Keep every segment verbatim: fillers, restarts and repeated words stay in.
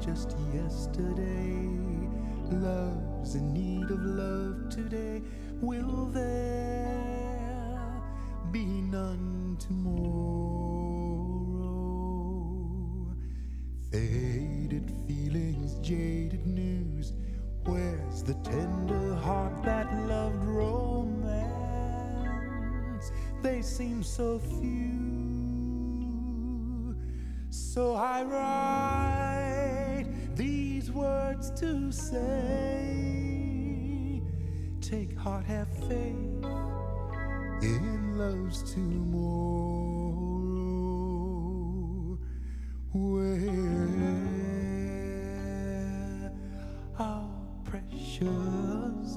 just yesterday love's in need of love today. Will there be none tomorrow? Faded feelings, jaded news. Where's the tender heart that loved romance? They seem so few. So I write these words to say, take heart, have faith in love's tomorrow. Where our precious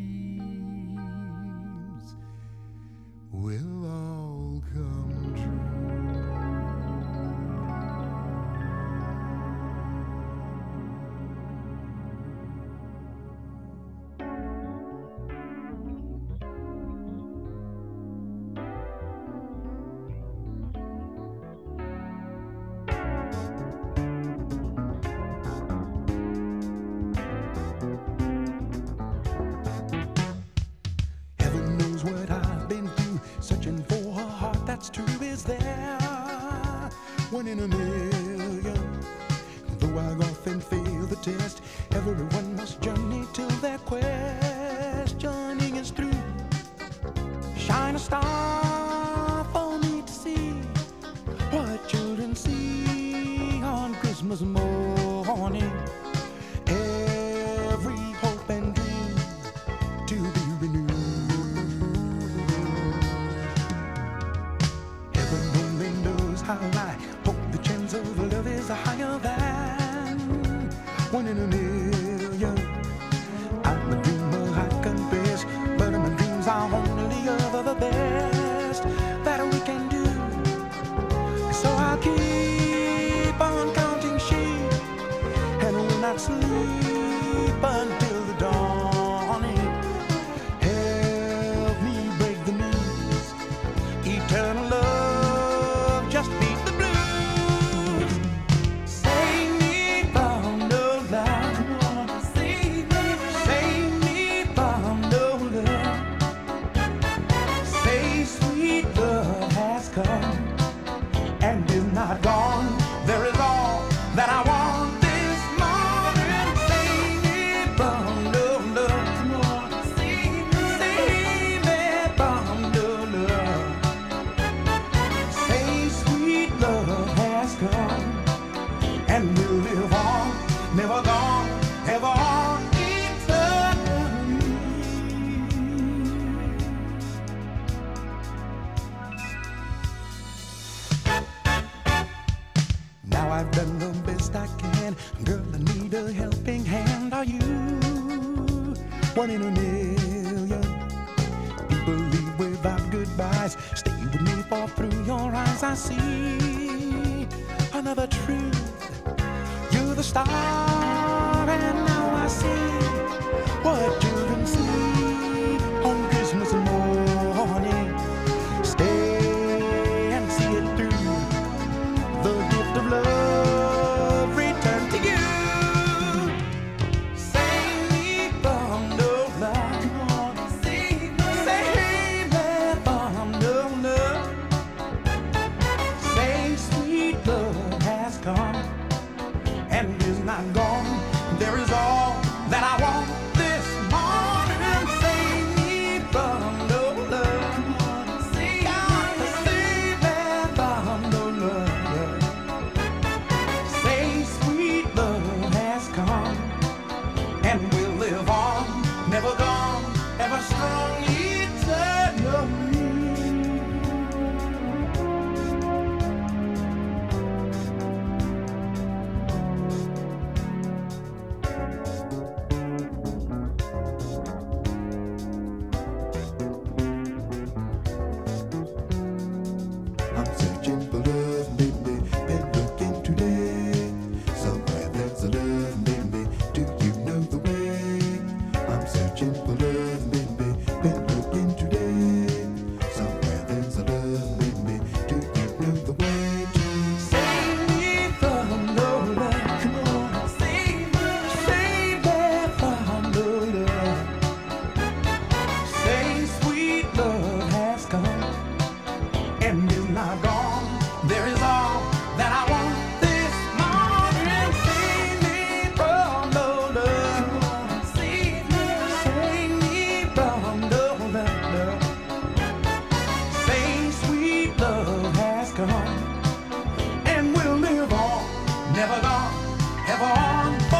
dreams will all come true. Searching for a heart that's true. Is there one in a million? Though I often fail the test, everyone must journey till their questioning is through. Shine a star for me to see what children see on Christmas morning. Every hope and dream to be renewed. I hope the chance of love is higher than one in a million. I'm a dreamer, I confess, but my dreams are only of the best that we can do. So I'll keep on counting sheep and will not sleep until the dawning. Help me break the news, eternal love. Just beat the blues. Save me from no love. Save me, save me from no love. Say sweet love has come and is not gone. There is all that I want this morning. Save me from no love. Save me, save me from no love. Love has come and will live on, never gone, ever on eternally. Now I've done the best I can, girl, I need a helping hand. Are you one in a million? People leave without goodbyes. Stay with me, for through your eyes I see another truth. You're the star, and now I see what children see on Christmas morning. Stay and see it through. The gift of love return to you. Save me from no love. Save me, save me from no love. Say sweet love has come and is not gone. There is all that I want this morning. Save me from no love. Save me from no love. Say sweet love has come and will live on, never gone, ever strong, eternally. Heaven